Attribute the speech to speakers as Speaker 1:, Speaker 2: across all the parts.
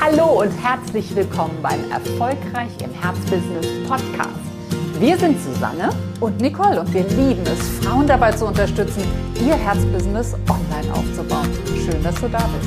Speaker 1: Hallo und herzlich willkommen beim Erfolgreich im Herzbusiness Podcast. Wir sind Susanne
Speaker 2: und Nicole und wir lieben es, Frauen dabei zu unterstützen, ihr Herzbusiness online aufzubauen. Schön, dass du da bist.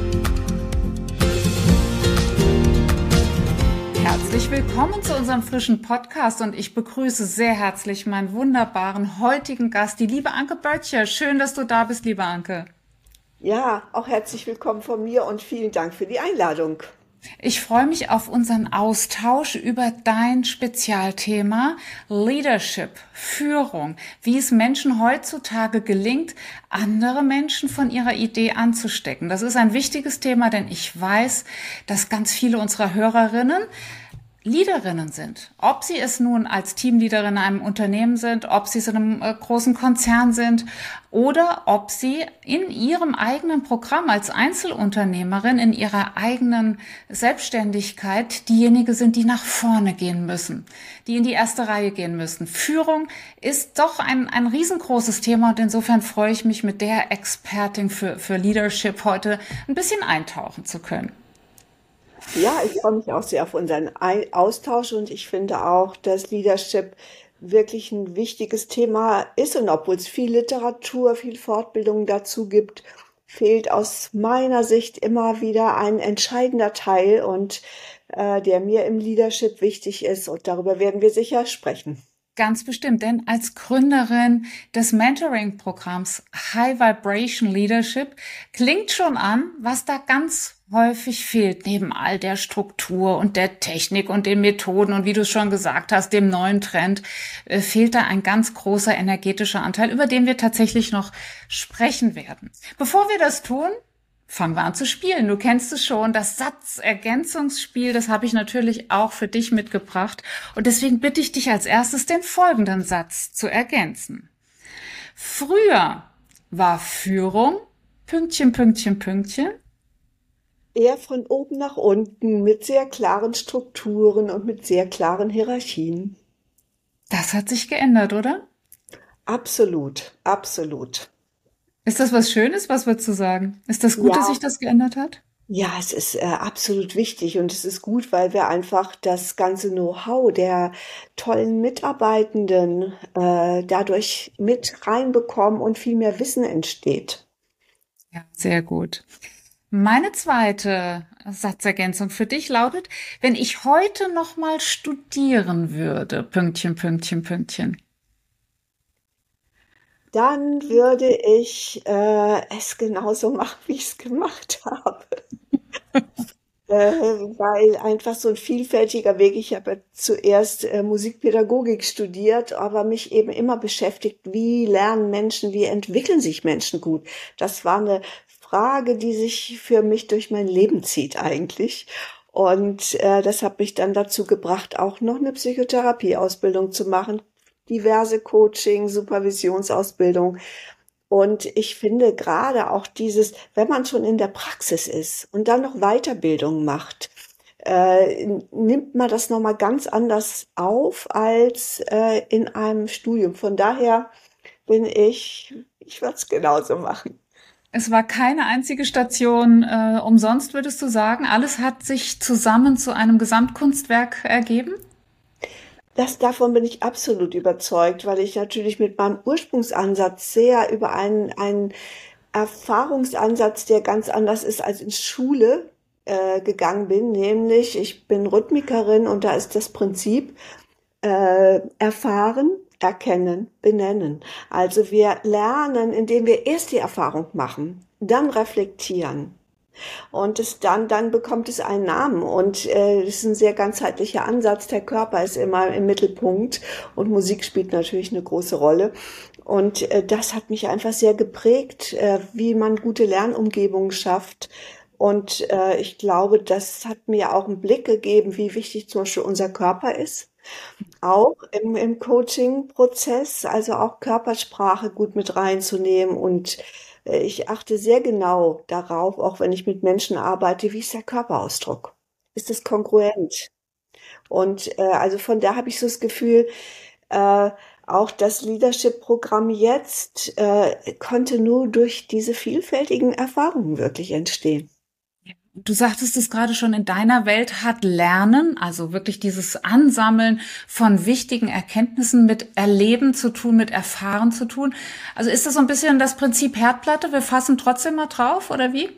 Speaker 2: Herzlich willkommen zu unserem frischen Podcast und ich begrüße sehr herzlich meinen wunderbaren heutigen Gast, die liebe Anke Böttcher. Schön, dass du da bist, liebe Anke.
Speaker 3: Ja, auch herzlich willkommen von mir und vielen Dank für die Einladung.
Speaker 2: Ich freue mich auf unseren Austausch über dein Spezialthema Leadership, Führung, wie es Menschen heutzutage gelingt, andere Menschen von ihrer Idee anzustecken. Das ist ein wichtiges Thema, denn ich weiß, dass ganz viele unserer Hörerinnen Leaderinnen sind. Ob sie es nun als Teamleaderin in einem Unternehmen sind, ob sie es in einem großen Konzern sind oder ob sie in ihrem eigenen Programm als Einzelunternehmerin in ihrer eigenen Selbstständigkeit diejenige sind, die nach vorne gehen müssen, die in die erste Reihe gehen müssen. Führung ist doch ein riesengroßes Thema und insofern freue ich mich, mit der Expertin für Leadership heute ein bisschen eintauchen zu können.
Speaker 3: Ja, ich freue mich auch sehr auf unseren Austausch und ich finde auch, dass Leadership wirklich ein wichtiges Thema ist und obwohl es viel Literatur, viel Fortbildung dazu gibt, fehlt aus meiner Sicht immer wieder ein entscheidender Teil und der mir im Leadership wichtig ist und darüber werden wir sicher sprechen.
Speaker 2: Ganz bestimmt, denn als Gründerin des Mentoring-Programms High Vibration Leadership klingt schon an, was da ganz häufig fehlt, neben all der Struktur und der Technik und den Methoden und wie du es schon gesagt hast, dem neuen Trend, fehlt da ein ganz großer energetischer Anteil, über den wir tatsächlich noch sprechen werden. Bevor wir das tun, fangen wir an zu spielen. Du kennst es schon, das Satzergänzungsspiel, das habe ich natürlich auch für dich mitgebracht. Und deswegen bitte ich dich als erstes, den folgenden Satz zu ergänzen. Früher war Führung, Pünktchen, Pünktchen, Pünktchen.
Speaker 3: Eher von oben nach unten, mit sehr klaren Strukturen und mit sehr klaren Hierarchien.
Speaker 2: Das hat sich geändert, oder?
Speaker 3: Absolut, absolut.
Speaker 2: Ist das was Schönes, was würdest du sagen? Ist das gut, dass sich
Speaker 3: Ja,
Speaker 2: das geändert hat?
Speaker 3: ja, es ist absolut wichtig und es ist gut, weil wir einfach das ganze Know-how der tollen Mitarbeitenden dadurch mit reinbekommen und viel mehr Wissen entsteht.
Speaker 2: Ja, sehr gut. Meine zweite Satzergänzung für dich lautet, wenn ich heute noch mal studieren würde, Pünktchen, Pünktchen, Pünktchen.
Speaker 3: Dann würde ich es genauso machen, wie ich es gemacht habe. Weil einfach so ein vielfältiger Weg, ich habe zuerst Musikpädagogik studiert, aber mich eben immer beschäftigt, wie lernen Menschen, wie entwickeln sich Menschen gut. Das war eine Frage, die sich für mich durch mein Leben zieht eigentlich. Und das hat mich dann dazu gebracht, auch noch eine Psychotherapieausbildung zu machen, diverse Coaching, Supervisionsausbildung. Und ich finde gerade auch dieses, wenn man schon in der Praxis ist und dann noch Weiterbildung macht, nimmt man das nochmal ganz anders auf als in einem Studium. Von daher ich würde es genauso machen.
Speaker 2: Es war keine einzige Station umsonst, würdest du sagen? Alles hat sich zusammen zu einem Gesamtkunstwerk ergeben?
Speaker 3: Davon bin ich absolut überzeugt, weil ich natürlich mit meinem Ursprungsansatz sehr über einen Erfahrungsansatz, der ganz anders ist als in Schule, gegangen bin. Nämlich, ich bin Rhythmikerin und da ist das Prinzip erfahren, erkennen, benennen. Also wir lernen, indem wir erst die Erfahrung machen, dann reflektieren. Und dann bekommt es einen Namen und das ist ein sehr ganzheitlicher Ansatz. Der Körper ist immer im Mittelpunkt und Musik spielt natürlich eine große Rolle. Und das hat mich einfach sehr geprägt, wie man gute Lernumgebungen schafft. Und ich glaube, das hat mir auch einen Blick gegeben, wie wichtig zum Beispiel unser Körper ist. Auch im Coaching-Prozess, also auch Körpersprache gut mit reinzunehmen und ich achte sehr genau darauf, auch wenn ich mit Menschen arbeite, wie ist der Körperausdruck? Ist es kongruent? Und also von da habe ich so das Gefühl, äh, auch das Leadership-Programm jetzt konnte nur durch diese vielfältigen Erfahrungen wirklich entstehen.
Speaker 2: Du sagtest es gerade schon, in deiner Welt hat Lernen, also wirklich dieses Ansammeln von wichtigen Erkenntnissen mit Erleben zu tun, mit Erfahren zu tun. Also ist das so ein bisschen das Prinzip Herdplatte? Wir fassen trotzdem mal drauf, oder wie?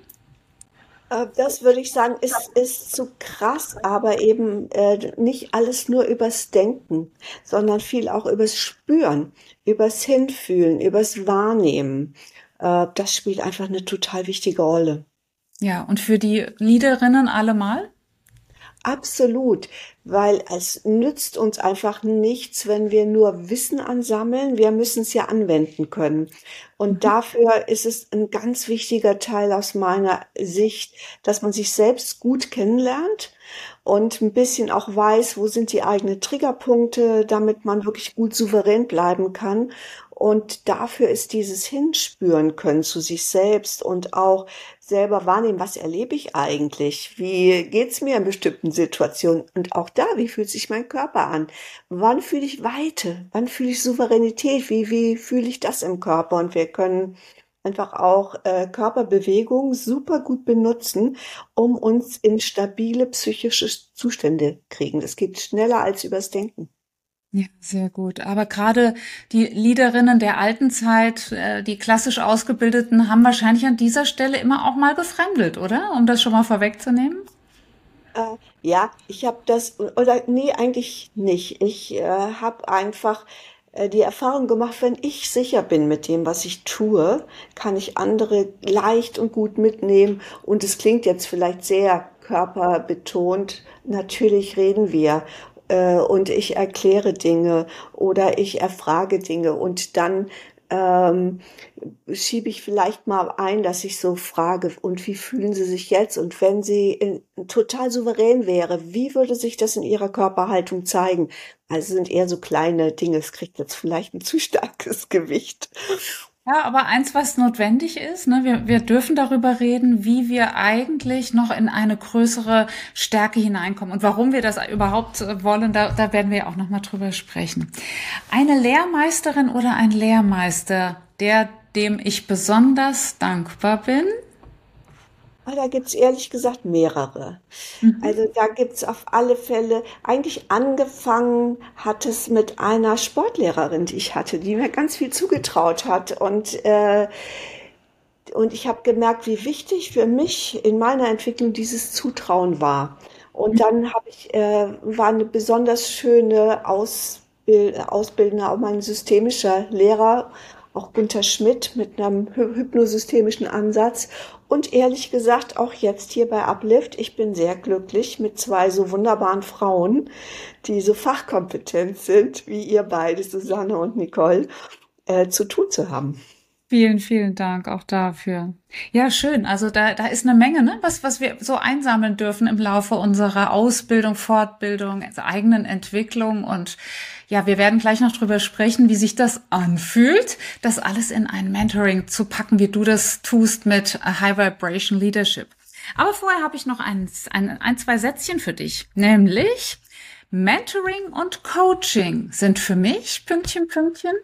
Speaker 3: Das würde ich sagen, ist zu krass, aber eben nicht alles nur übers Denken, sondern viel auch übers Spüren, übers Hinfühlen, übers Wahrnehmen. Das spielt einfach eine total wichtige Rolle.
Speaker 2: Ja, und für die Leaderinnen allemal?
Speaker 3: Absolut, weil es nützt uns einfach nichts, wenn wir nur Wissen ansammeln. Wir müssen es ja anwenden können. Und
Speaker 2: Mhm.
Speaker 3: dafür ist es ein ganz wichtiger Teil aus meiner Sicht, dass man sich selbst gut kennenlernt und ein bisschen auch weiß, wo sind die eigenen Triggerpunkte, damit man wirklich gut souverän bleiben kann. Und dafür ist dieses Hinspüren können zu sich selbst und auch selber wahrnehmen, was erlebe ich eigentlich? Wie geht's mir in bestimmten Situationen? Und auch da, wie fühlt sich mein Körper an? Wann fühle ich Weite? Wann fühle ich Souveränität? Wie fühle ich das im Körper? Und wir können einfach auch Körperbewegung super gut benutzen, um uns in stabile psychische Zustände kriegen. Das geht schneller als übers Denken.
Speaker 2: Ja, sehr gut. Aber gerade die Leaderinnen der alten Zeit, die klassisch Ausgebildeten, haben wahrscheinlich an dieser Stelle immer auch mal gefremdelt, oder? Um das schon mal vorwegzunehmen.
Speaker 3: Ja, ich habe das, oder nee, eigentlich nicht. Ich habe einfach die Erfahrung gemacht, wenn ich sicher bin mit dem, was ich tue, kann ich andere leicht und gut mitnehmen. Und es klingt jetzt vielleicht sehr körperbetont. Natürlich reden wir und ich erkläre Dinge oder ich erfrage Dinge und dann ähm, schiebe ich vielleicht mal ein, dass ich so frage, und wie fühlen Sie sich jetzt? Und wenn sie total souverän wäre, wie würde sich das in Ihrer Körperhaltung zeigen? Also sind eher so kleine Dinge, es kriegt jetzt vielleicht ein zu starkes Gewicht.
Speaker 2: Ja, aber eins, was notwendig ist, ne, wir dürfen darüber reden, wie wir eigentlich noch in eine größere Stärke hineinkommen und warum wir das überhaupt wollen, da werden wir auch noch mal drüber sprechen. Eine Lehrmeisterin oder ein Lehrmeister, dem ich besonders dankbar bin.
Speaker 3: Aber da gibt's ehrlich gesagt mehrere. Also da gibt's auf alle Fälle, eigentlich angefangen hat es mit einer Sportlehrerin, die ich hatte, die mir ganz viel zugetraut hat. Und ich habe gemerkt, wie wichtig für mich in meiner Entwicklung dieses Zutrauen war. Und dann war eine besonders schöne Ausbildner, auch mein systemischer Lehrer, auch Gunther Schmidt mit einem hypnosystemischen Ansatz. Und ehrlich gesagt, auch jetzt hier bei Uplift, ich bin sehr glücklich mit zwei so wunderbaren Frauen, die so fachkompetent sind, wie ihr beide, Susanne und Nicole, zu tun zu haben.
Speaker 2: Vielen, vielen Dank auch dafür. Ja, schön. Also da ist eine Menge, ne, was wir so einsammeln dürfen im Laufe unserer Ausbildung, Fortbildung, also eigenen Entwicklung. Und ja, wir werden gleich noch drüber sprechen, wie sich das anfühlt, das alles in ein Mentoring zu packen, wie du das tust mit High Vibration Leadership. Aber vorher habe ich noch zwei Sätzchen für dich, nämlich Mentoring und Coaching sind für mich, Pünktchen, Pünktchen.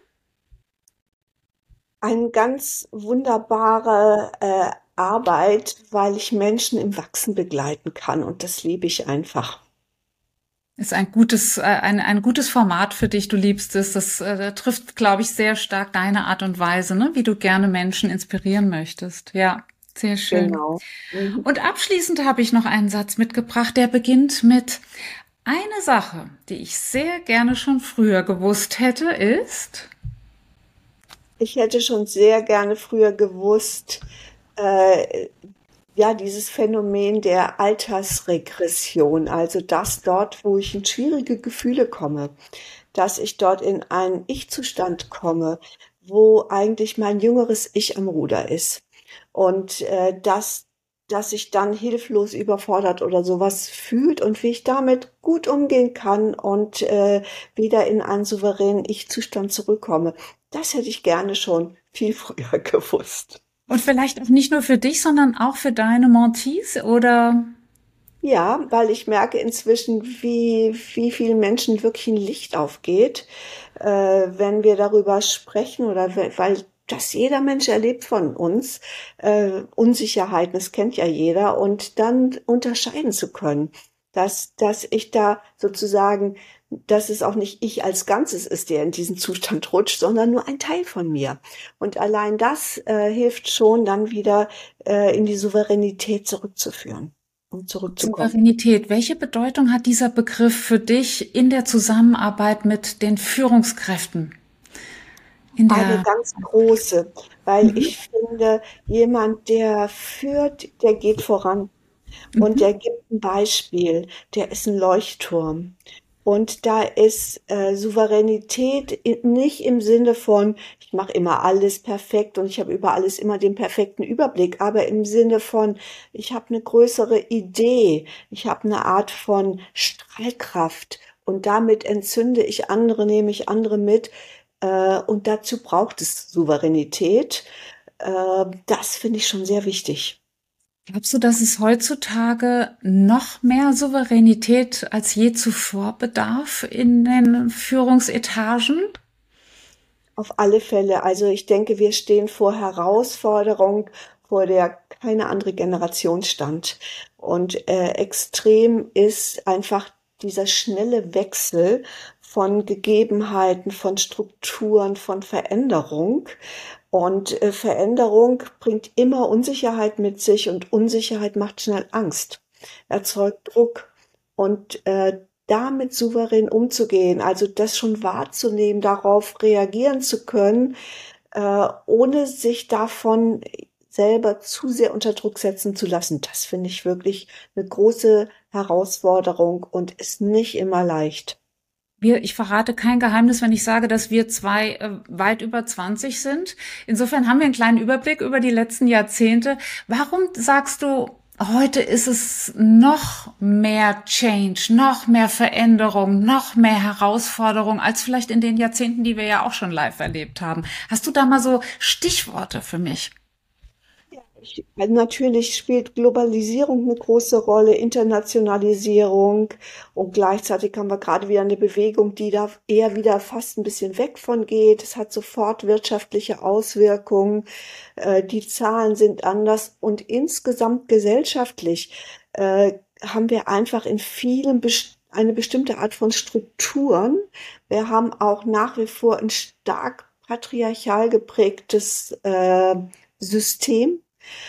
Speaker 3: Eine ganz wunderbare Arbeit, weil ich Menschen im Wachsen begleiten kann und das liebe ich einfach.
Speaker 2: Ist ein gutes Format für dich. Du liebst es. Das trifft, glaube ich, sehr stark deine Art und Weise, ne, wie du gerne Menschen inspirieren möchtest. Ja, sehr schön.
Speaker 3: Genau. Mhm.
Speaker 2: Und abschließend habe ich noch einen Satz mitgebracht, der beginnt mit: Eine Sache, die ich sehr gerne schon früher gewusst hätte, ist.
Speaker 3: Ich hätte schon sehr gerne früher gewusst, äh, ja, dieses Phänomen der Altersregression, also dass dort, wo ich in schwierige Gefühle komme, dass ich dort in einen Ich-Zustand komme, wo eigentlich mein jüngeres Ich am Ruder ist. Und dass sich dann hilflos überfordert oder sowas fühlt und wie ich damit gut umgehen kann und wieder in einen souveränen Ich-Zustand zurückkomme. Das hätte ich gerne schon viel früher gewusst.
Speaker 2: Und vielleicht auch nicht nur für dich, sondern auch für deine Mentees oder?
Speaker 3: Ja, weil ich merke inzwischen, wie vielen Menschen wirklich ein Licht aufgeht, wenn wir darüber sprechen oder weil das jeder Mensch erlebt von uns, Unsicherheiten, das kennt ja jeder, und dann unterscheiden zu können, dass ich da sozusagen, dass es auch nicht ich als Ganzes ist, der in diesen Zustand rutscht, sondern nur ein Teil von mir. Und allein das hilft schon, dann wieder in die Souveränität zurückzuführen und zurückzukommen.
Speaker 2: Souveränität. Welche Bedeutung hat dieser Begriff für dich in der Zusammenarbeit mit den Führungskräften?
Speaker 3: Eine ganz große, weil ich finde, jemand, der führt, der geht voran und der gibt ein Beispiel, der ist ein Leuchtturm. Und da ist Souveränität nicht im Sinne von, ich mache immer alles perfekt und ich habe über alles immer den perfekten Überblick, aber im Sinne von, ich habe eine größere Idee, ich habe eine Art von Strahlkraft und damit entzünde ich andere, nehme ich andere mit. Und dazu braucht es Souveränität. Das finde ich schon sehr wichtig.
Speaker 2: Glaubst du, dass es heutzutage noch mehr Souveränität als je zuvor bedarf in den Führungsetagen?
Speaker 3: Auf alle Fälle. Also ich denke, wir stehen vor Herausforderungen, vor der keine andere Generation stand. Und extrem ist einfach dieser schnelle Wechsel von Gegebenheiten, von Strukturen, von Veränderung. Und Veränderung bringt immer Unsicherheit mit sich und Unsicherheit macht schnell Angst, erzeugt Druck. Und damit souverän umzugehen, also das schon wahrzunehmen, darauf reagieren zu können, ohne sich davon selber zu sehr unter Druck setzen zu lassen, das finde ich wirklich eine große Herausforderung und ist nicht immer leicht.
Speaker 2: Ich verrate kein Geheimnis, wenn ich sage, dass wir zwei weit über 20 sind. Insofern haben wir einen kleinen Überblick über die letzten Jahrzehnte. Warum sagst du, heute ist es noch mehr Change, noch mehr Veränderung, noch mehr Herausforderung als vielleicht in den Jahrzehnten, die wir ja auch schon live erlebt haben? Hast du da mal so Stichworte für mich?
Speaker 3: Natürlich spielt Globalisierung eine große Rolle, Internationalisierung, und gleichzeitig haben wir gerade wieder eine Bewegung, die da eher wieder fast ein bisschen weg von geht. Es hat sofort wirtschaftliche Auswirkungen, die Zahlen sind anders und insgesamt gesellschaftlich haben wir einfach in vielen eine bestimmte Art von Strukturen. Wir haben auch nach wie vor ein stark patriarchal geprägtes System,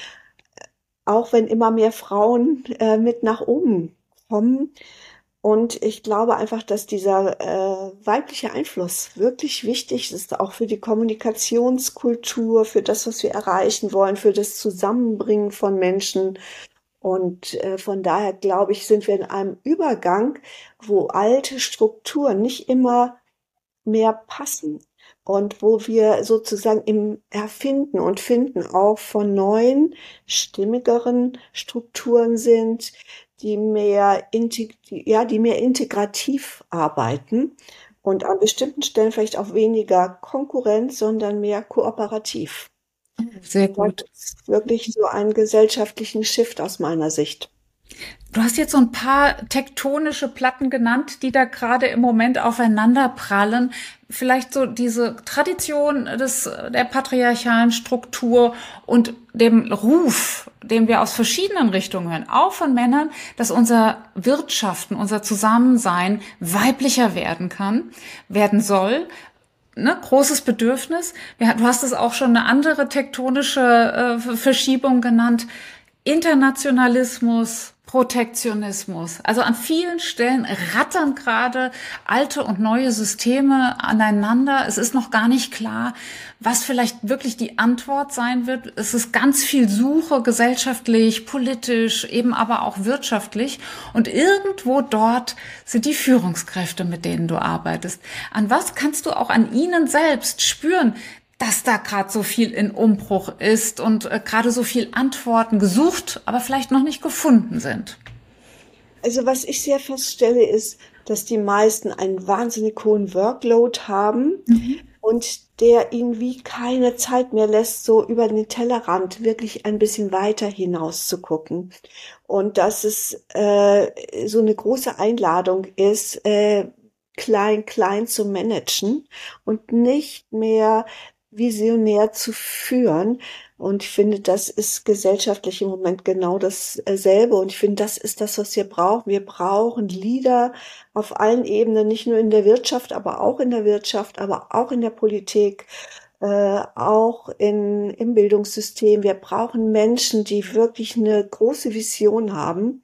Speaker 3: auch wenn immer mehr Frauen mit nach oben kommen. Und ich glaube einfach, dass dieser weibliche Einfluss wirklich wichtig ist, auch für die Kommunikationskultur, für das, was wir erreichen wollen, für das Zusammenbringen von Menschen. Und von daher, glaube ich, sind wir in einem Übergang, wo alte Strukturen nicht immer mehr passen und wo wir sozusagen im Erfinden und Finden auch von neuen, stimmigeren Strukturen sind, die die mehr integrativ arbeiten und an bestimmten Stellen vielleicht auch weniger Konkurrenz, sondern mehr kooperativ.
Speaker 2: Sehr
Speaker 3: Das
Speaker 2: gut.
Speaker 3: ist wirklich so einen gesellschaftlichen Shift aus meiner Sicht.
Speaker 2: Du hast jetzt so ein paar tektonische Platten genannt, die da gerade im Moment aufeinander prallen. Vielleicht so diese Tradition der patriarchalen Struktur und dem Ruf, den wir aus verschiedenen Richtungen hören, auch von Männern, dass unser Wirtschaften, unser Zusammensein weiblicher werden soll. Ne, großes Bedürfnis. Ja, du hast es auch schon eine andere tektonische Verschiebung genannt. Internationalismus, Protektionismus. Also an vielen Stellen rattern gerade alte und neue Systeme aneinander. Es ist noch gar nicht klar, was vielleicht wirklich die Antwort sein wird. Es ist ganz viel Suche, gesellschaftlich, politisch, eben aber auch wirtschaftlich. Und irgendwo dort sind die Führungskräfte, mit denen du arbeitest. An was kannst du auch an ihnen selbst spüren, dass da gerade so viel in Umbruch ist und gerade so viel Antworten gesucht, aber vielleicht noch nicht gefunden sind?
Speaker 3: Also was ich sehr feststelle, ist, dass die meisten einen wahnsinnig hohen Workload haben und der ihnen wie keine Zeit mehr lässt, so über den Tellerrand wirklich ein bisschen weiter hinaus zu gucken. Und dass es so eine große Einladung ist, klein, klein zu managen und nicht mehr visionär zu führen. Und ich finde, das ist gesellschaftlich im Moment genau dasselbe. Und ich finde, das ist das, was wir brauchen. Wir brauchen Leader auf allen Ebenen, nicht nur in der Wirtschaft, aber auch in der Wirtschaft, aber auch in der Politik, auch im Bildungssystem. Wir brauchen Menschen, die wirklich eine große Vision haben,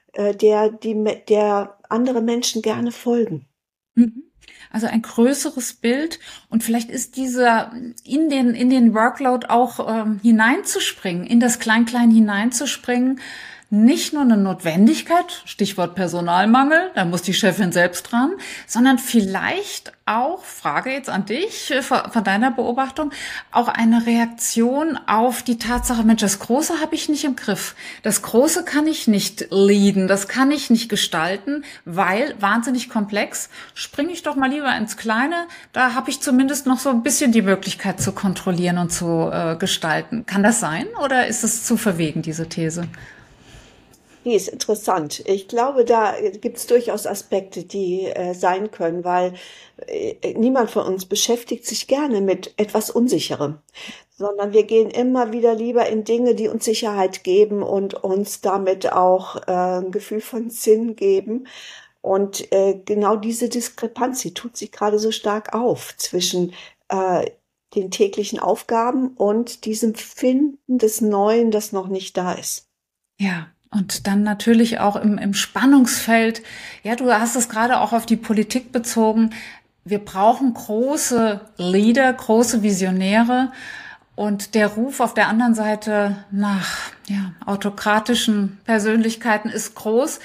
Speaker 3: der andere Menschen gerne folgen.
Speaker 2: Mhm. Also ein größeres Bild und vielleicht ist dieser in den Workload auch hineinzuspringen, in das Klein-Klein hineinzuspringen, nicht nur eine Notwendigkeit, Stichwort Personalmangel, da muss die Chefin selbst dran, sondern vielleicht auch, Frage jetzt an dich, von deiner Beobachtung, auch eine Reaktion auf die Tatsache, Mensch, das Große habe ich nicht im Griff. Das Große kann ich nicht leaden, das kann ich nicht gestalten, weil wahnsinnig komplex. Springe ich doch mal lieber ins Kleine, da habe ich zumindest noch so ein bisschen die Möglichkeit zu kontrollieren und zu gestalten. Kann das sein oder ist es zu verwegen, diese These?
Speaker 3: Die ist interessant. Ich glaube, da gibt es durchaus Aspekte, die sein können, weil niemand von uns beschäftigt sich gerne mit etwas Unsicherem, sondern wir gehen immer wieder lieber in Dinge, die uns Sicherheit geben und uns damit auch ein Gefühl von Sinn geben. Und genau diese Diskrepanz, die tut sich gerade so stark auf zwischen den täglichen Aufgaben und diesem Finden des Neuen, das noch nicht da ist.
Speaker 2: Ja. Und dann natürlich auch im Spannungsfeld. Ja, du hast es gerade auch auf die Politik bezogen. Wir brauchen große Leader, große Visionäre. Und der Ruf auf der anderen Seite nach autokratischen Persönlichkeiten ist groß.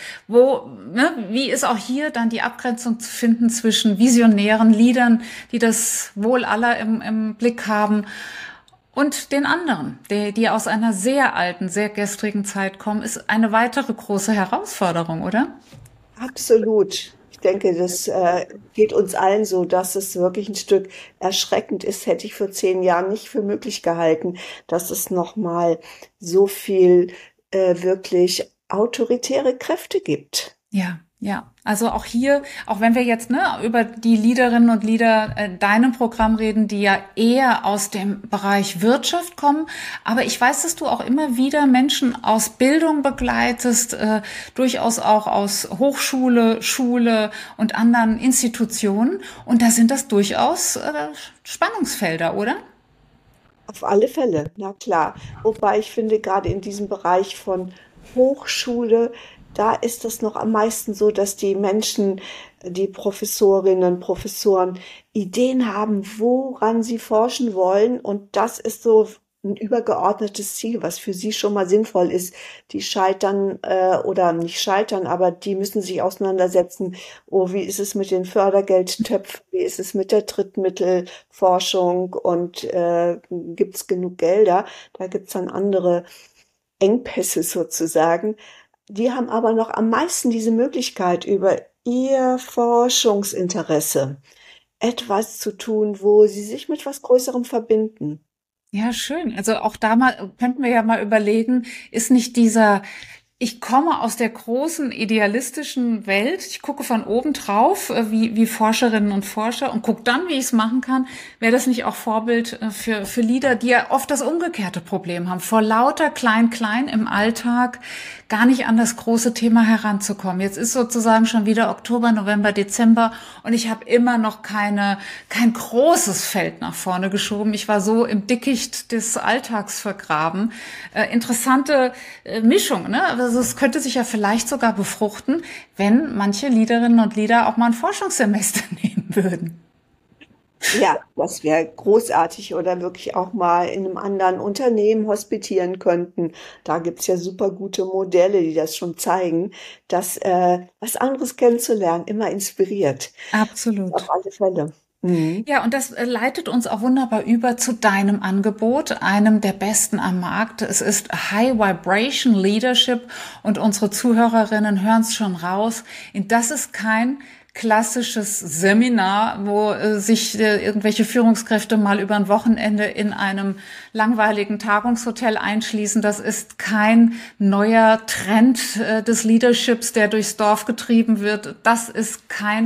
Speaker 2: Wie ist auch hier dann die Abgrenzung zu finden zwischen visionären Leadern, die das Wohl aller im Blick haben, und den anderen, die aus einer sehr alten, sehr gestrigen Zeit kommen, ist eine weitere große Herausforderung, oder?
Speaker 3: Absolut. Ich denke, das geht uns allen so, dass es wirklich ein Stück erschreckend ist. Hätte ich vor 10 Jahren nicht für möglich gehalten, dass es nochmal so viel wirklich autoritäre Kräfte gibt.
Speaker 2: Ja. Ja, also auch hier, auch wenn wir jetzt über die Leaderinnen und Leader deinem Programm reden, die ja eher aus dem Bereich Wirtschaft kommen, aber ich weiß, dass du auch immer wieder Menschen aus Bildung begleitest, durchaus auch aus Hochschule, Schule und anderen Institutionen, und da sind das durchaus Spannungsfelder, oder?
Speaker 3: Auf alle Fälle, na klar. Wobei ich finde, gerade in diesem Bereich von Hochschule, da ist es noch am meisten so, dass die Menschen, die Professorinnen, Professoren, Ideen haben, woran sie forschen wollen. Und das ist so ein übergeordnetes Ziel, was für sie schon mal sinnvoll ist. Die scheitern oder nicht scheitern, aber die müssen sich auseinandersetzen. Oh, wie ist es mit den Fördergeldtöpfen? Wie ist es mit der Drittmittelforschung? Und gibt es genug Gelder? Da gibt es dann andere Engpässe sozusagen. Die haben aber noch am meisten diese Möglichkeit, über ihr Forschungsinteresse etwas zu tun, wo sie sich mit was Größerem verbinden.
Speaker 2: Ja, schön. Also auch da könnten wir ja mal überlegen, ist nicht ich komme aus der großen idealistischen Welt. Ich gucke von oben drauf, wie Forscherinnen und Forscher, und gucke dann, wie ich es machen kann. Wäre das nicht auch Vorbild für Leader, die ja oft das umgekehrte Problem haben, vor lauter Klein-Klein im Alltag gar nicht an das große Thema heranzukommen. Jetzt ist sozusagen schon wieder Oktober, November, Dezember und ich habe immer noch kein großes Feld nach vorne geschoben. Ich war so im Dickicht des Alltags vergraben. Interessante Mischung, ne? Also es könnte sich ja vielleicht sogar befruchten, wenn manche Leaderinnen und Leader auch mal ein Forschungssemester nehmen würden.
Speaker 3: Ja, das wäre großartig, oder wirklich auch mal in einem anderen Unternehmen hospitieren könnten. Da gibt's ja super gute Modelle, die das schon zeigen, dass was anderes kennenzulernen immer inspiriert.
Speaker 2: Absolut.
Speaker 3: Auf alle Fälle. Mhm.
Speaker 2: Ja, und das leitet uns auch wunderbar über zu deinem Angebot, einem der besten am Markt. Es ist High Vibration Leadership und unsere Zuhörerinnen hören es schon raus. Das ist kein klassisches Seminar, wo sich irgendwelche Führungskräfte mal über ein Wochenende in einem langweiligen Tagungshotel einschließen. Das ist kein neuer Trend des Leaderships, der durchs Dorf getrieben wird. Das ist kein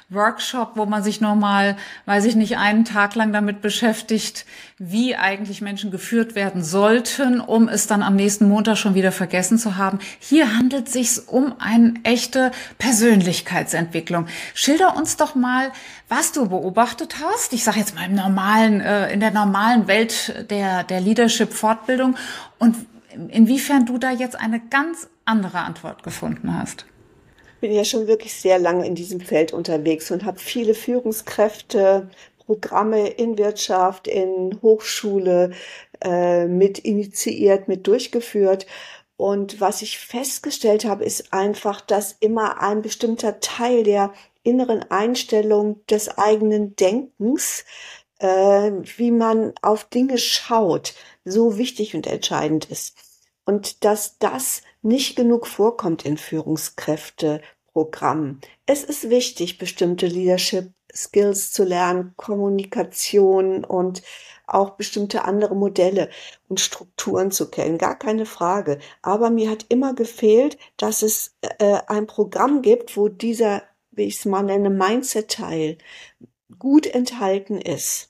Speaker 2: Workshop, wo man sich nochmal, weiß ich nicht, einen Tag lang damit beschäftigt, wie eigentlich Menschen geführt werden sollten, um es dann am nächsten Montag schon wieder vergessen zu haben. Hier handelt es sich um eine echte Persönlichkeitsentwicklung. Schilder uns doch mal, was du beobachtet hast. Ich sage jetzt mal in der normalen Welt der Leadership-Fortbildung und inwiefern du da jetzt eine ganz andere Antwort gefunden hast.
Speaker 3: Ich bin ja schon wirklich sehr lange in diesem Feld unterwegs und habe viele Führungskräfte, Programme in Wirtschaft, in Hochschule mit initiiert, mit durchgeführt. Und was ich festgestellt habe, ist einfach, dass immer ein bestimmter Teil der inneren Einstellung des eigenen Denkens, wie man auf Dinge schaut, so wichtig und entscheidend ist. Und dass das nicht genug vorkommt in Führungskräfteprogrammen. Es ist wichtig, bestimmte Leadership Skills zu lernen, Kommunikation und auch bestimmte andere Modelle und Strukturen zu kennen, gar keine Frage. Aber mir hat immer gefehlt, dass es ein Programm gibt, wo dieser, wie ich es mal nenne, Mindset-Teil gut enthalten ist.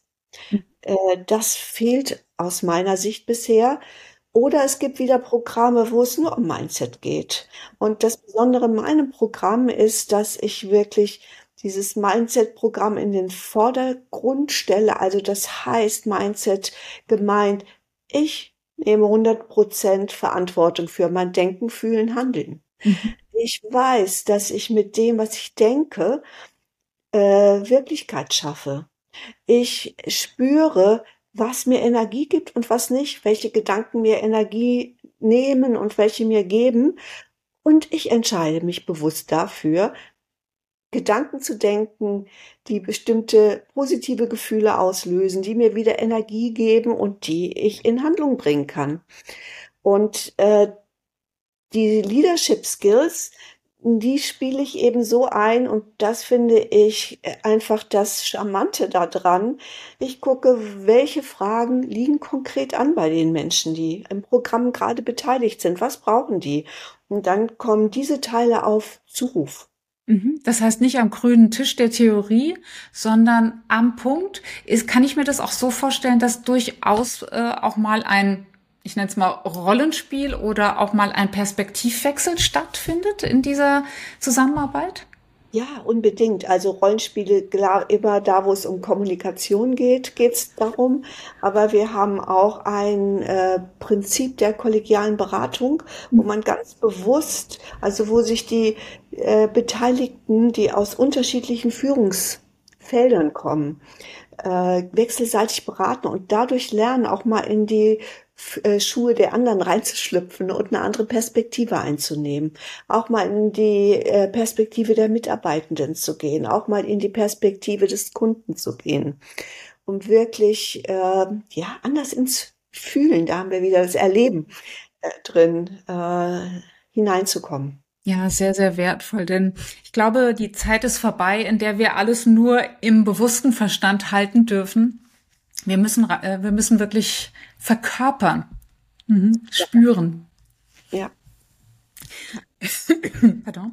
Speaker 3: Das fehlt aus meiner Sicht bisher. Oder es gibt wieder Programme, wo es nur um Mindset geht. Und das Besondere in meinem Programm ist, dass ich wirklich dieses Mindset-Programm in den Vordergrund stelle. Also das heißt, Mindset gemeint, ich nehme 100% Verantwortung für mein Denken, Fühlen, Handeln. Ich weiß, dass ich mit dem, was ich denke, Wirklichkeit schaffe. Ich spüre, was mir Energie gibt und was nicht, welche Gedanken mir Energie nehmen und welche mir geben. Und ich entscheide mich bewusst dafür, Gedanken zu denken, die bestimmte positive Gefühle auslösen, die mir wieder Energie geben und die ich in Handlung bringen kann. Und die Leadership Skills, die spiele ich eben so ein und das finde ich einfach das Charmante daran. Ich gucke, welche Fragen liegen konkret an bei den Menschen, die im Programm gerade beteiligt sind. Was brauchen die? Und dann kommen diese Teile auf Zuruf.
Speaker 2: Das heißt nicht am grünen Tisch der Theorie, sondern am Punkt. Kann ich mir das auch so vorstellen, dass durchaus auch mal ich nenne es mal Rollenspiel oder auch mal ein Perspektivwechsel stattfindet in dieser Zusammenarbeit?
Speaker 3: Ja, unbedingt. Also Rollenspiele, klar, immer da, wo es um Kommunikation geht, geht's darum. Aber wir haben auch ein Prinzip der kollegialen Beratung, wo man ganz bewusst, also wo sich die Beteiligten, die aus unterschiedlichen Führungsfeldern kommen, wechselseitig beraten und dadurch lernen, auch mal in die Schuhe der anderen reinzuschlüpfen und eine andere Perspektive einzunehmen. Auch mal in die Perspektive der Mitarbeitenden zu gehen, auch mal in die Perspektive des Kunden zu gehen. Um wirklich anders ins Fühlen, da haben wir wieder das Erleben drin, hineinzukommen.
Speaker 2: Ja, sehr, sehr wertvoll, denn ich glaube, die Zeit ist vorbei, in der wir alles nur im bewussten Verstand halten dürfen. Wir müssen wirklich verkörpern, spüren.
Speaker 3: Ja.
Speaker 2: Pardon.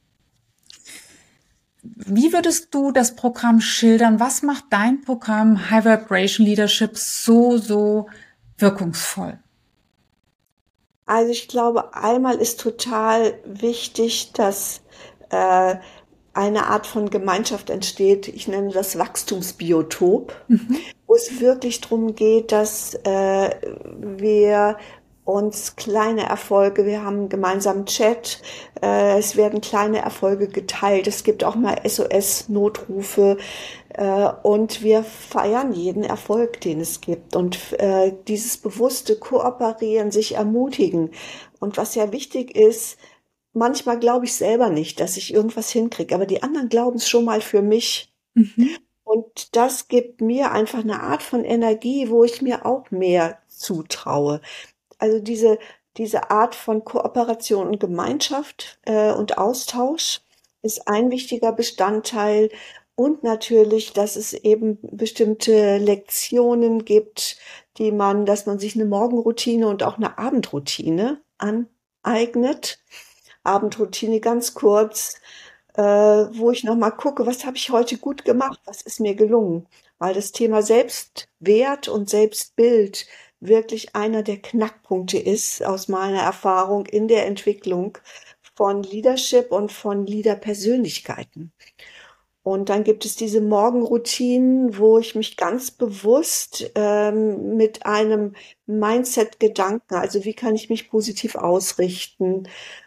Speaker 2: Wie würdest du das Programm schildern? Was macht dein Programm High Vibration Leadership so wirkungsvoll?
Speaker 3: Also ich glaube, einmal ist total wichtig, dass eine Art von Gemeinschaft entsteht. Ich nenne das Wachstumsbiotop, wo es wirklich darum geht, dass wir uns kleine Erfolge, wir haben einen gemeinsamen Chat, es werden kleine Erfolge geteilt, es gibt auch mal SOS-Notrufe und wir feiern jeden Erfolg, den es gibt und dieses bewusste Kooperieren, sich ermutigen und was ja wichtig ist, manchmal glaube ich selber nicht, dass ich irgendwas hinkriege, aber die anderen glauben es schon mal für mich. Und das gibt mir einfach eine Art von Energie, wo ich mir auch mehr zutraue. Also diese Art von Kooperation und Gemeinschaft und Austausch ist ein wichtiger Bestandteil. Und natürlich, dass es eben bestimmte Lektionen gibt, dass man sich eine Morgenroutine und auch eine Abendroutine aneignet. Abendroutine ganz kurz, wo ich nochmal gucke, was habe ich heute gut gemacht, was ist mir gelungen. Weil das Thema Selbstwert und Selbstbild wirklich einer der Knackpunkte ist aus meiner Erfahrung in der Entwicklung von Leadership und von Leaderpersönlichkeiten. Und dann gibt es diese Morgenroutinen, wo ich mich ganz bewusst mit einem Mindset-Gedanken, also wie kann ich mich positiv ausrichten,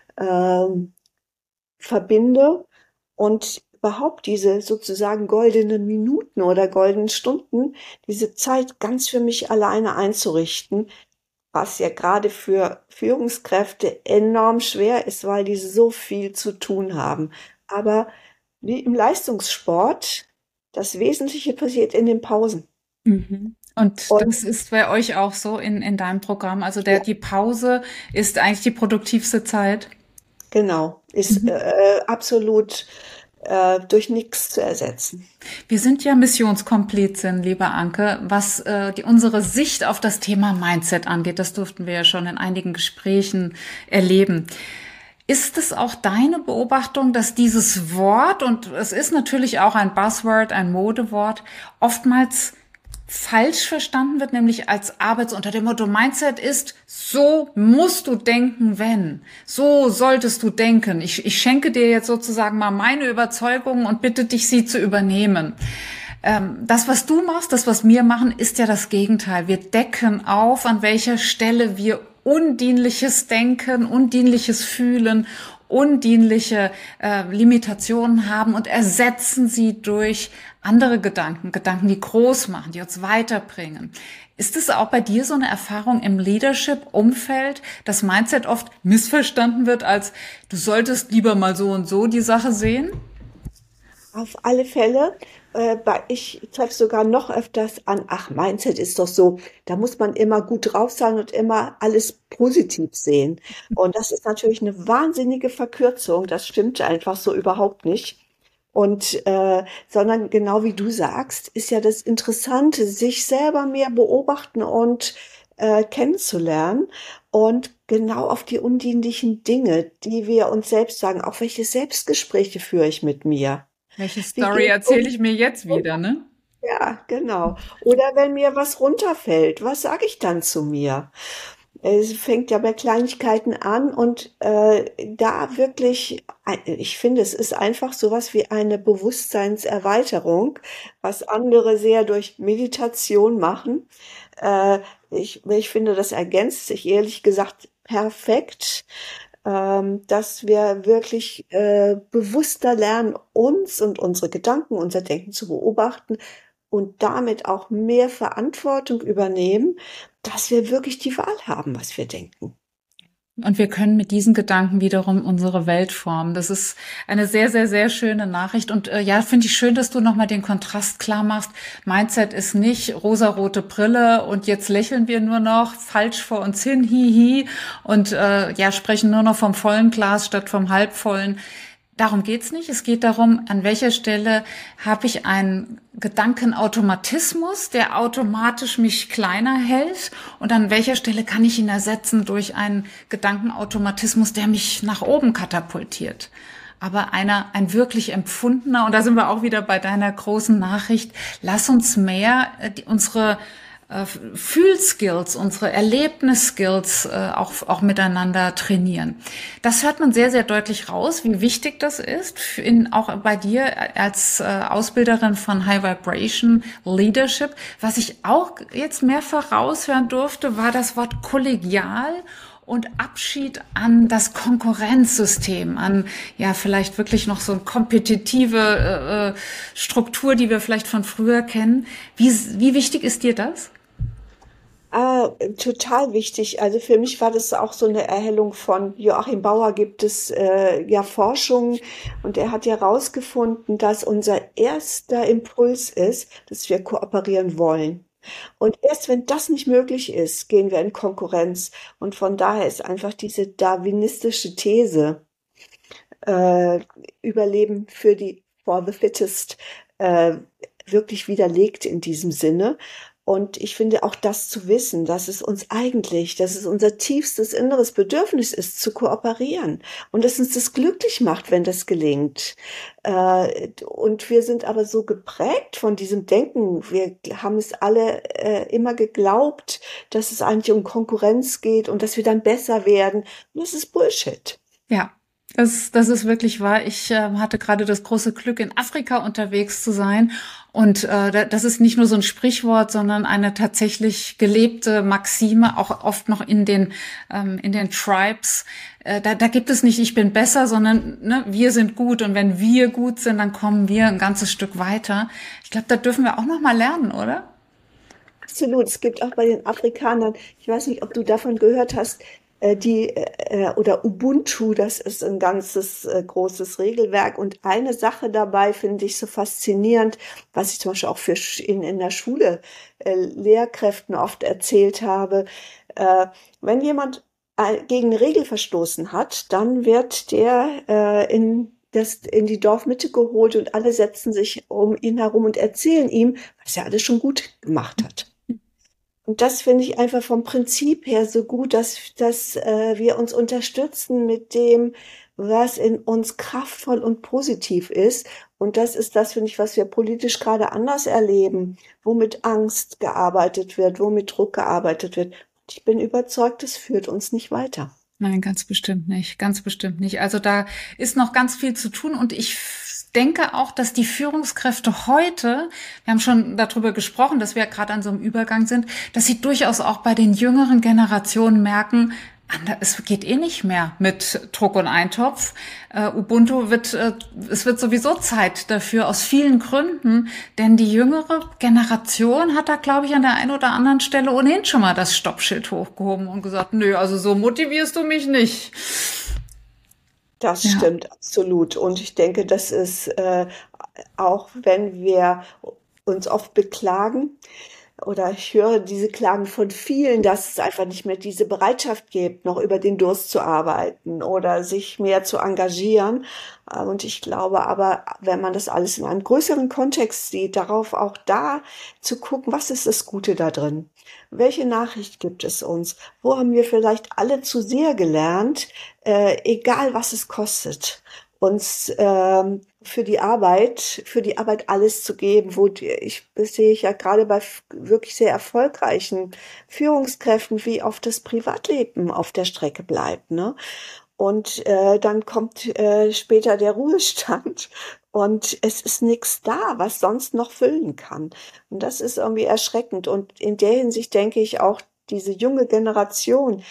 Speaker 3: ähm, verbinde und überhaupt diese sozusagen goldenen Minuten oder goldenen Stunden, diese Zeit ganz für mich alleine einzurichten, was ja gerade für Führungskräfte enorm schwer ist, weil die so viel zu tun haben. Aber wie im Leistungssport, das Wesentliche passiert in den Pausen.
Speaker 2: Mhm. Und
Speaker 3: Und
Speaker 2: das ist bei euch auch so in deinem Programm. Also
Speaker 3: ja,
Speaker 2: die Pause ist eigentlich die produktivste Zeit.
Speaker 3: genau, ist
Speaker 2: Mhm.
Speaker 3: absolut durch nichts zu ersetzen.
Speaker 2: Wir sind ja Missionskomplizen, liebe Anke, was unsere Sicht auf das Thema Mindset angeht. Das durften wir ja schon in einigen Gesprächen erleben. Ist es auch deine Beobachtung, dass dieses Wort, und es ist natürlich auch ein Buzzword, ein Modewort, oftmals falsch verstanden wird, nämlich als unter dem Motto Mindset ist, so musst du denken, wenn. So solltest du denken. Ich schenke dir jetzt sozusagen mal meine Überzeugungen und bitte dich, sie zu übernehmen. Das, was du machst, das, was wir machen, ist ja das Gegenteil. Wir decken auf, an welcher Stelle wir undienliches Denken, undienliches Fühlen, undienliche Limitationen haben und ersetzen sie durch andere Gedanken, Gedanken, die groß machen, die uns weiterbringen. Ist es auch bei dir so eine Erfahrung im Leadership-Umfeld, dass Mindset oft missverstanden wird als, du solltest lieber mal so und so die Sache sehen?
Speaker 3: Auf alle Fälle, ich treffe sogar noch öfters an, ach, Mindset ist doch so, da muss man immer gut drauf sein und immer alles positiv sehen. Und das ist natürlich eine wahnsinnige Verkürzung, das stimmt einfach so überhaupt nicht. Und sondern genau wie du sagst, ist ja das Interessante, sich selber mehr beobachten und kennenzulernen und genau auf die undienlichen Dinge, die wir uns selbst sagen, auch welche Selbstgespräche führe ich mit mir.
Speaker 2: Welche
Speaker 3: Wie
Speaker 2: Story
Speaker 3: geht's
Speaker 2: erzähle
Speaker 3: um?
Speaker 2: ich mir jetzt wieder, ne?
Speaker 3: Ja, genau. Oder wenn mir was runterfällt, was sage ich dann zu mir? Es fängt ja bei Kleinigkeiten an und da wirklich, ich finde, es ist einfach sowas wie eine Bewusstseinserweiterung, was andere sehr durch Meditation machen. Äh, ich finde, das ergänzt sich ehrlich gesagt perfekt, dass wir wirklich bewusster lernen, uns und unsere Gedanken, unser Denken zu beobachten und damit auch mehr Verantwortung übernehmen, dass wir wirklich die Wahl haben, was wir denken.
Speaker 2: Und wir können mit diesen Gedanken wiederum unsere Welt formen. Das ist eine sehr, sehr, sehr schöne Nachricht. Und ja, finde ich schön, dass du nochmal den Kontrast klar machst. Mindset ist nicht rosarote Brille und jetzt lächeln wir nur noch falsch vor uns hin, hihi, und ja, sprechen nur noch vom vollen Glas statt vom halbvollen. Darum geht's nicht. Es geht darum, an welcher Stelle habe ich einen Gedankenautomatismus, der automatisch mich kleiner hält, und an welcher Stelle kann ich ihn ersetzen durch einen Gedankenautomatismus, der mich nach oben katapultiert. Aber ein wirklich empfundener, und da sind wir auch wieder bei deiner großen Nachricht, lass uns mehr unsere Fühlskills, unsere Erlebnisskills auch miteinander trainieren. Das hört man sehr, sehr deutlich raus, wie wichtig das ist, auch bei dir als Ausbilderin von High Vibration Leadership. Was ich auch jetzt mehrfach raushören durfte, war das Wort kollegial und Abschied an das Konkurrenzsystem, an ja vielleicht wirklich noch so eine kompetitive Struktur, die wir vielleicht von früher kennen. Wie wichtig ist dir das?
Speaker 3: Total wichtig. Also für mich war das auch so eine Erhellung von Joachim Bauer gibt es ja Forschung und er hat ja herausgefunden, dass unser erster Impuls ist, dass wir kooperieren wollen. Und erst wenn das nicht möglich ist, gehen wir in Konkurrenz. Und von daher ist einfach diese darwinistische These, äh, Überleben for the fittest, äh, wirklich widerlegt in diesem Sinne. Und ich finde auch das zu wissen, dass es unser tiefstes inneres Bedürfnis ist, zu kooperieren und dass uns das glücklich macht, wenn das gelingt. Und wir sind aber so geprägt von diesem Denken. Wir haben es alle immer geglaubt, dass es eigentlich um Konkurrenz geht und dass wir dann besser werden. Und das ist Bullshit.
Speaker 2: Ja. Das ist wirklich wahr. Ich hatte gerade das große Glück, in Afrika unterwegs zu sein. Und das ist nicht nur so ein Sprichwort, sondern eine tatsächlich gelebte Maxime, auch oft noch in den Tribes. Da gibt es nicht, ich bin besser, sondern ne, wir sind gut. Und wenn wir gut sind, dann kommen wir ein ganzes Stück weiter. Ich glaube, da dürfen wir auch noch mal lernen, oder?
Speaker 3: Absolut. Es gibt auch bei den Afrikanern, ich weiß nicht, ob du davon gehört hast, oder Ubuntu, das ist ein ganzes großes Regelwerk. Und eine Sache dabei finde ich so faszinierend, was ich zum Beispiel auch in der Schule Lehrkräften oft erzählt habe. Wenn jemand gegen eine Regel verstoßen hat, dann wird der in die Dorfmitte geholt und alle setzen sich um ihn herum und erzählen ihm, was er alles schon gut gemacht hat. Und das finde ich einfach vom Prinzip her so gut, dass wir uns unterstützen mit dem, was in uns kraftvoll und positiv ist. Und das ist das, finde ich, was wir politisch gerade anders erleben, wo mit Angst gearbeitet wird, wo mit Druck gearbeitet wird. Und ich bin überzeugt, es führt uns nicht weiter.
Speaker 2: Nein, ganz bestimmt nicht, ganz bestimmt nicht. Also da ist noch ganz viel zu tun und ich denke auch, dass die Führungskräfte heute, wir haben schon darüber gesprochen, dass wir gerade an so einem Übergang sind, dass sie durchaus auch bei den jüngeren Generationen merken, es geht eh nicht mehr mit Druck und Eintopf. Ubuntu es wird sowieso Zeit dafür aus vielen Gründen, denn die jüngere Generation hat da, glaube ich, an der einen oder anderen Stelle ohnehin schon mal das Stoppschild hochgehoben und gesagt, nö, also so motivierst du mich nicht.
Speaker 3: Das
Speaker 2: Ja.
Speaker 3: stimmt absolut. Und ich denke, das ist auch, wenn wir uns oft beklagen, oder ich höre diese Klagen von vielen, dass es einfach nicht mehr diese Bereitschaft gibt, noch über den Durst zu arbeiten oder sich mehr zu engagieren. Und ich glaube aber, wenn man das alles in einem größeren Kontext sieht, darauf auch da zu gucken, was ist das Gute da drin? Welche Nachricht gibt es uns? Wo haben wir vielleicht alle zu sehr gelernt, egal was es kostet, uns für die Arbeit alles zu geben, das sehe ich ja gerade bei wirklich sehr erfolgreichen Führungskräften, wie oft das Privatleben auf der Strecke bleibt, ne? Und dann kommt später der Ruhestand und es ist nichts da, was sonst noch füllen kann. Und das ist irgendwie erschreckend. Und in der Hinsicht denke ich auch, diese junge Generation,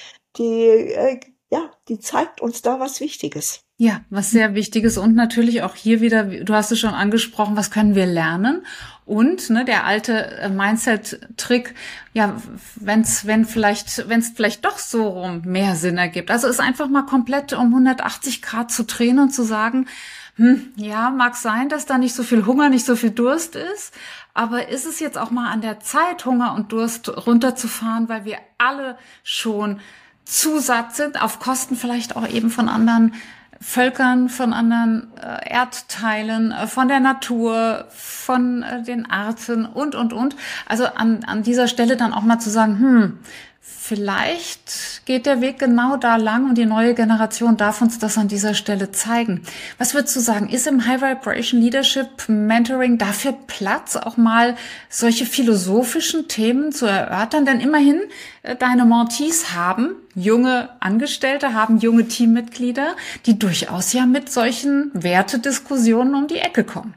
Speaker 3: die zeigt uns da was Wichtiges.
Speaker 2: Ja, was sehr Wichtiges und natürlich auch hier wieder, du hast es schon angesprochen, was können wir lernen? Und ne, der alte Mindset-Trick, ja, wenn es vielleicht doch so rum mehr Sinn ergibt. Also es einfach mal komplett um 180 Grad zu drehen und zu sagen, ja, mag sein, dass da nicht so viel Hunger, nicht so viel Durst ist, aber ist es jetzt auch mal an der Zeit, Hunger und Durst runterzufahren, weil wir alle schon zu satt sind, auf Kosten vielleicht auch eben von anderen Völkern, von anderen Erdteilen, von der Natur, von den Arten und. Also an dieser Stelle dann auch mal zu sagen, vielleicht geht der Weg genau da lang und die neue Generation darf uns das an dieser Stelle zeigen. Was würdest du sagen, ist im High Vibration Leadership Mentoring dafür Platz, auch mal solche philosophischen Themen zu erörtern? Denn immerhin, deine Mentees haben junge Angestellte, haben junge Teammitglieder, die durchaus ja mit solchen Wertediskussionen um die Ecke kommen.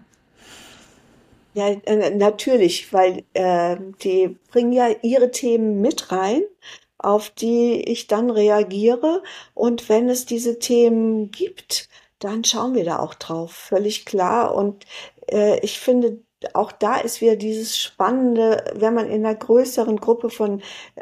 Speaker 3: Ja, natürlich, weil die bringen ja ihre Themen mit rein, auf die ich dann reagiere. Und wenn es diese Themen gibt, dann schauen wir da auch drauf, völlig klar. Und ich finde, auch da ist wieder dieses Spannende, wenn man in einer größeren Gruppe von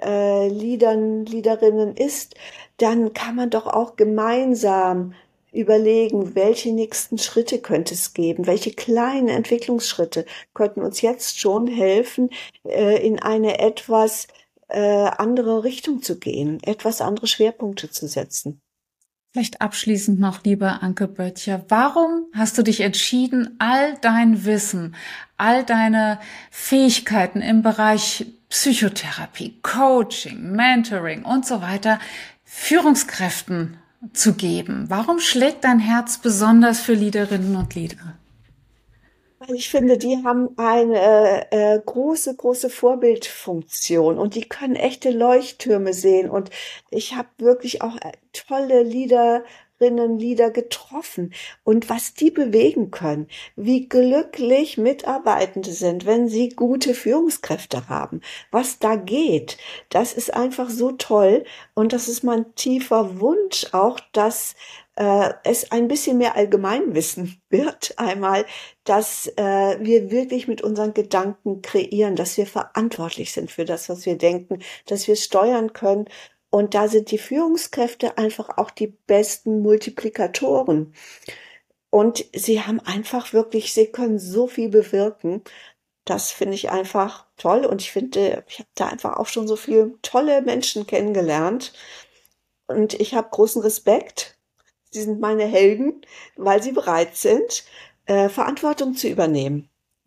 Speaker 3: Leaderinnen ist, dann kann man doch auch gemeinsam überlegen, welche nächsten Schritte könnte es geben, welche kleinen Entwicklungsschritte könnten uns jetzt schon helfen, in eine etwas andere Richtung zu gehen, etwas andere Schwerpunkte zu setzen.
Speaker 2: Vielleicht abschließend noch, liebe Anke Böttcher, warum hast du dich entschieden, all dein Wissen, all deine Fähigkeiten im Bereich Psychotherapie, Coaching, Mentoring und so weiter Führungskräften zu geben? Warum schlägt dein Herz besonders für Leaderinnen und Leader?
Speaker 3: Weil ich finde, die haben eine große, große Vorbildfunktion und die können echte Leuchttürme sehen. Und ich habe wirklich auch tolle Leaderinnen, Leader getroffen und was die bewegen können, wie glücklich Mitarbeitende sind, wenn sie gute Führungskräfte haben, was da geht, das ist einfach so toll und das ist mein tiefer Wunsch auch, dass es ein bisschen mehr Allgemeinwissen wird, einmal, dass wir wirklich mit unseren Gedanken kreieren, dass wir verantwortlich sind für das, was wir denken, dass wir steuern können. Und da sind die Führungskräfte einfach auch die besten Multiplikatoren. Und sie haben einfach wirklich, sie können so viel bewirken. Das finde ich einfach toll. Und ich finde, ich habe da einfach auch schon so viele tolle Menschen kennengelernt. Und ich habe großen Respekt. Sie sind meine Helden, weil sie bereit sind, Verantwortung zu übernehmen.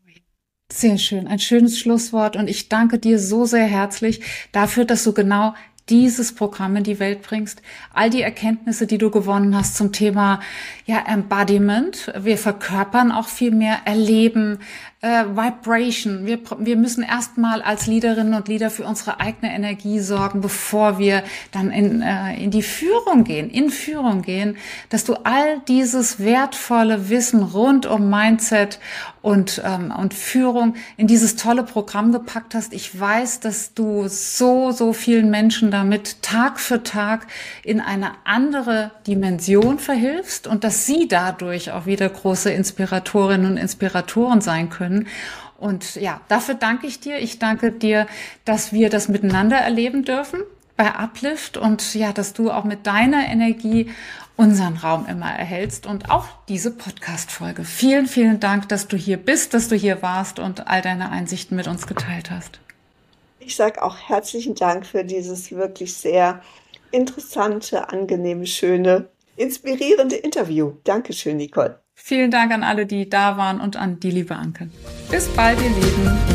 Speaker 2: Sehr schön, ein schönes Schlusswort und ich danke dir so sehr herzlich dafür, dass du genau dieses Programm in die Welt bringst, all die Erkenntnisse, die du gewonnen hast zum Thema Embodiment. Wir verkörpern auch viel mehr, erleben, Vibration. Wir müssen erstmal als Leaderinnen und Leader für unsere eigene Energie sorgen, bevor wir dann in die Führung gehen, dass du all dieses wertvolle Wissen rund um Mindset und Führung in dieses tolle Programm gepackt hast. Ich weiß, dass du so vielen Menschen damit Tag für Tag in eine andere Dimension verhilfst und dass sie dadurch auch wieder große Inspiratorinnen und Inspiratoren sein können. Und ja, dafür danke ich dir. Ich danke dir, dass wir das miteinander erleben dürfen bei Uplift und ja, dass du auch mit deiner Energie unseren Raum immer erhältst und auch diese Podcast-Folge. Vielen, vielen Dank, dass du hier bist, dass du hier warst und all deine Einsichten mit uns geteilt hast.
Speaker 3: Ich sage auch herzlichen Dank für dieses wirklich sehr interessante, angenehme, schöne, inspirierende Interview. Dankeschön, Nicole.
Speaker 2: Vielen Dank an alle, die da waren und an die liebe Anke. Bis bald, ihr Lieben.